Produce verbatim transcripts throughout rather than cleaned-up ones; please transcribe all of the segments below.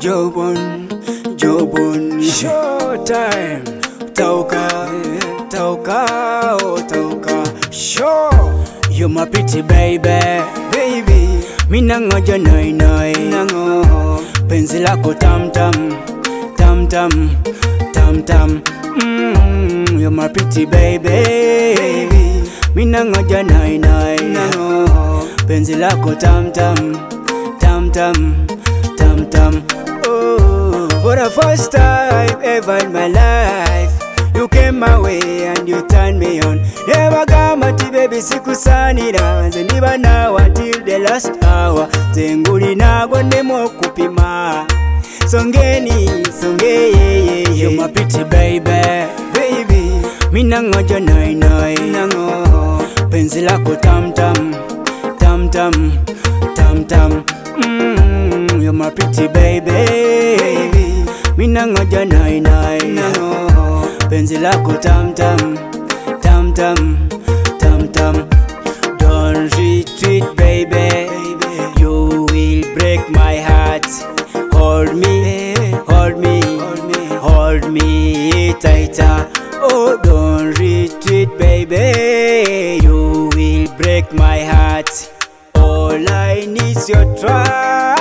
Jobon, Jobon, showtime. Tauka, Tauka, oh Tauka, show. You're my pretty baby, baby. Mina ngoja noi noi, nango. Penzi lako tam tam, tam tam, tam tam. Mm, you're my pretty baby, baby. Mina ngoja noi noi, nango. Penzi lako tam tam, tam tam, tam tam. Oh, for the first time ever in my life, you came my way and you turned me on. Never gamati baby sikusanira, nze niba nawe until the last hour. Zenguli nago ndemo kupima. Songeni, songe yeah yeah. You're my pretty baby, baby. Mina ngoja noi noi, nango. Penzi lako tam tam, tam tam, tam tam. Mm, you're my pretty baby, baby. Mina ngoja noi noi, nango. Penzi lako tam tam, tam tam, tam tam. Don't retreat baby, you will break my heart. Hold me, hold me, hold me tighter. Oh, don't retreat baby, you will break my heart. All I need is your trust.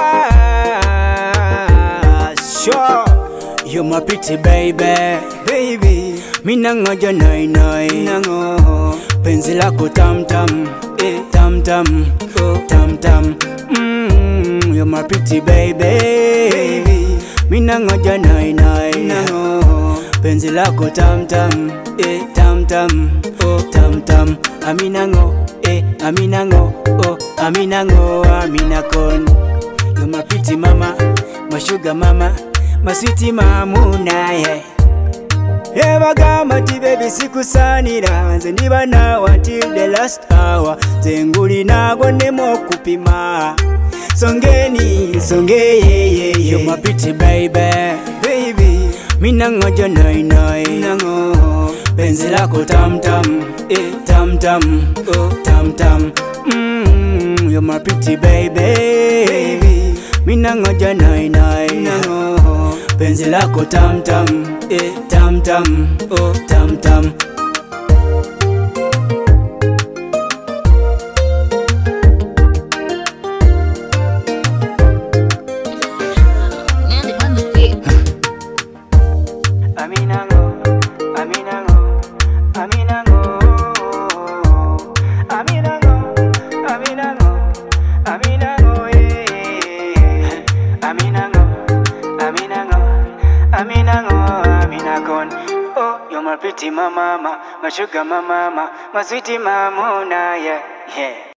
Sure, you're my pretty baby, baby. Mina ngoja noi noi, nango. Penzi lako tam tam, eh, tam tam, oh, tam tam. Mm, you're my pretty baby, baby. Mina ngoja noi noi, nango. Penzi lako tam tam, eh, tam tam, oh, tam tam. Aminango, eh, aminango, oh, aminango, aminakon. You're my pretty mama, my sugar mama, my sweetie mamuna, yeah. Eva gamati baby sikusanira, nze niba nawe until the last hour. Zenguli nago ndemo kupima. Songeni, songe yeah yeah. You're my pretty baby, baby. Mina ngoja noi noi, nango. Penzi lako tam tam, eh, tam tam, oh, tam tam. Mm, you're my pretty baby, baby. Mina ngoja noi noi, nango. Penzi lako tam tam, eh, tam tam, oh, tam tam. Aminango, Aminango, Aminango, Aminango, Aminango, Aminango, yeah. Aminango, Aminango, Aminango, Aminakon. Oh, you're my pretty mama, my sugar mama, my sweetie mamona, yeah, yeah.